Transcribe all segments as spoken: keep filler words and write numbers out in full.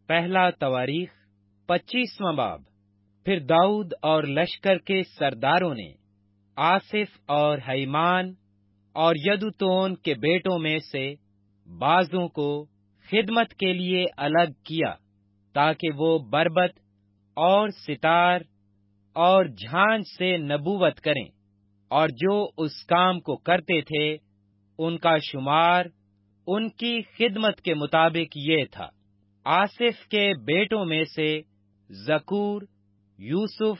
پہلا تواریخ پچیسواں باب۔ پھر داؤد اور لشکر کے سرداروں نے آصف اور ہیمان اور یدوتون کے بیٹوں میں سے بعضوں کو خدمت کے لیے الگ کیا، تاکہ وہ بربت اور ستار اور جھانج سے نبوت کریں، اور جو اس کام کو کرتے تھے ان کا شمار ان کی خدمت کے مطابق یہ تھا۔ آصف کے بیٹوں میں سے زکور، یوسف،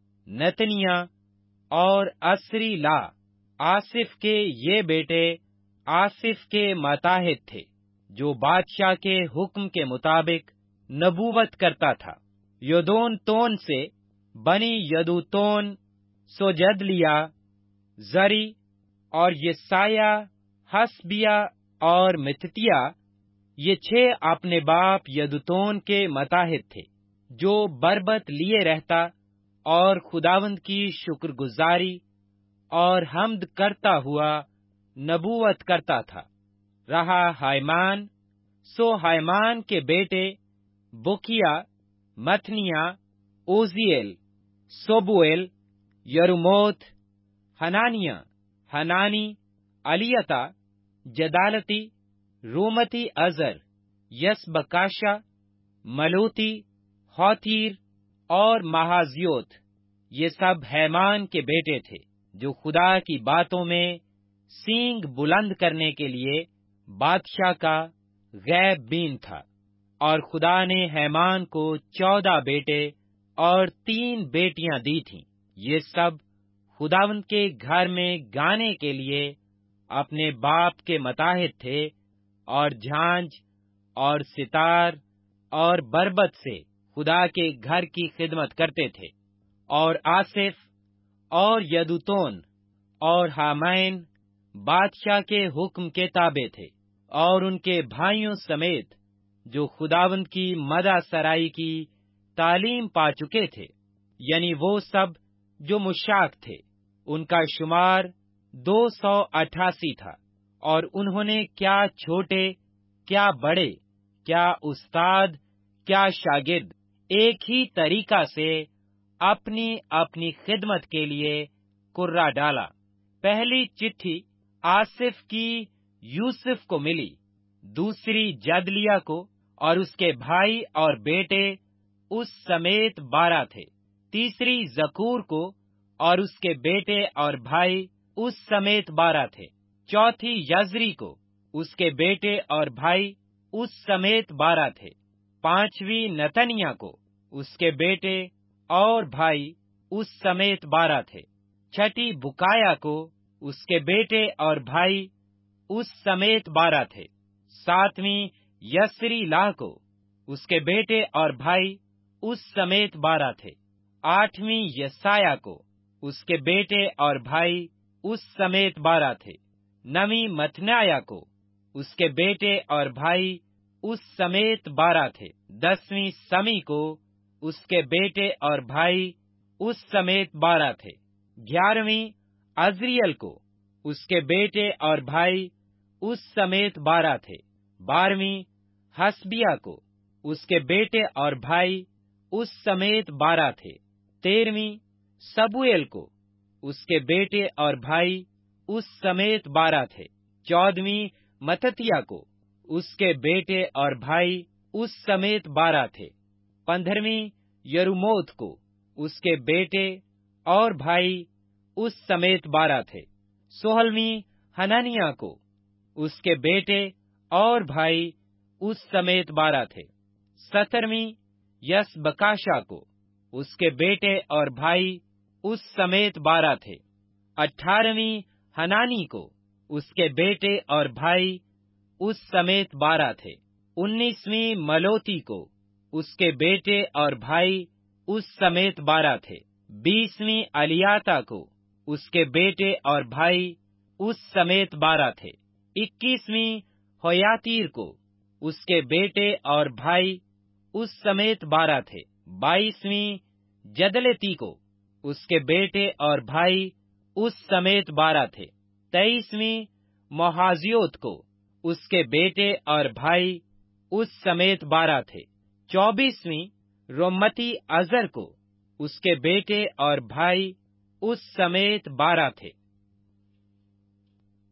نتنیاہ اور اسری لا۔ آصف کے یہ بیٹے آصف کے ماتحت تھے، جو بادشاہ کے حکم کے مطابق نبوت کرتا تھا۔ یدون تون سے بنی یدوتون، سوجدلیہ، زری اور یسایہ، حسبیہ اور متتیہ، یہ چھ اپنے باپ یدوتون کے ماتحت تھے، جو بربت لیے رہتا اور خداوند کی شکر گزاری اور حمد کرتا ہوا نبوت کرتا تھا۔ رہا ہیمان، سو ہیمان کے بیٹے بکیا، متنیہ، اوزیل، صبوئیل، یرموت، حنانیہ، حنانی، الیتا، جدالتی، رومتی ازر، یسبکاشا، ملوتی، ہوتیر اور مہازیوت، یہ سب ہیمان کے بیٹے تھے، جو خدا کی باتوں میں سینگ بلند کرنے کے لیے بادشاہ کا غیب بین تھا۔ اور خدا نے ہیمان کو چودہ بیٹے اور تین بیٹیاں دی تھیں۔ یہ سب خداوند کے گھر میں گانے کے لیے اپنے باپ کے ماتحت تھے، اور جھانج اور ستار اور بربت سے خدا کے گھر کی خدمت کرتے تھے۔ اور آصف اور یدوتون اور ہامین بادشاہ کے حکم کے تابع تھے، اور ان کے بھائیوں سمیت جو خداوند کی مدح سرائی کی تعلیم پا چکے تھے، یعنی وہ سب جو مشاک تھے، ان کا شمار دو سو اٹھاسی تھا۔ اور انہوں نے کیا چھوٹے، کیا بڑے، کیا استاد، کیا شاگرد، ایک ہی طریقہ سے اپنی اپنی خدمت کے لیے کرہ ڈالا۔ پہلی چٹھی آصف کی یوسف کو ملی، دوسری جدلیہ کو، اور اس کے بھائی اور بیٹے اس سمیت بارہ تھے، تیسری زکور کو، اور اس کے بیٹے اور بھائی اس سمیت بارہ تھے، چوتھی یزری کو، اس کے بیٹے اور بھائی اس سمیت بارہ تھے، پانچویں نتنیاہ کو، اس کے بیٹے اور بھائی اس سمیت بارہ تھے، چھٹی بکایا کو، اس کے بیٹے اور بھائی اس سمیت بارہ تھے، ساتویں یسری لا کو، اس کے بیٹے اور بھائی اس سمیت بارہ تھے، آٹھویں یسایہ کو، اس کے بیٹے اور بھائی اس سمیت بارہ تھے، نویں متنیہ کو، اس کے بیٹے اور بھائی اس سمیت بارہ تھے، دسویں سمی کو، اس کے بیٹے اور بھائی اس سمیت بارہ تھے، گیارہویں عزریل کو، اس کے بیٹے اور بھائی اس سمیت بارہ تھے، بارہویں حسبیہ کو، اس کے بیٹے اور بھائی اس سمیت بارہ تھے، تیرہویں صبوئیل کو، اس کے بیٹے اور بھائی اس سمیت بارہ تھے، چودہویں متتیہ کو، اس کے بیٹے اور بھائی اس سمیت بارہ تھے، پندرہویں یرموت کو، اس کے بیٹے اور بھائی اس سمیت بارہ تھے، سولہویں حنانیہ کو، اس کے بیٹے اور بھائی اس سمیت بارہ تھے، سترویں یسبکاشا کو، اس کے بیٹے اور بھائی اس سمیت بارہ تھے، اٹھارہویں حنانی کو، اس کے بیٹے اور بھائی اس سمیت بارہ تھے، انیسویں ملوتی کو، اس کے بیٹے اور بھائی اس سمیت بارہ تھے، بیسویں الیاتا کو، اس کے بیٹے اور بھائی اس سمیت بارہ تھے، اکیسویں ہویاتیر کو، اس کے بیٹے اور بھائی اس سمیت بارہ تھے، بائیسویں جدلتی کو، اس کے بیٹے اور بھائی اس سمیت بارہ تھے، تیئیسویں مہازیوت کو، اس کے بیٹے اور بھائی اس سمیت بارہ تھے، चौबीसवीं रोमती अजर को उसके बेटे और भाई उस समेत बारह थे।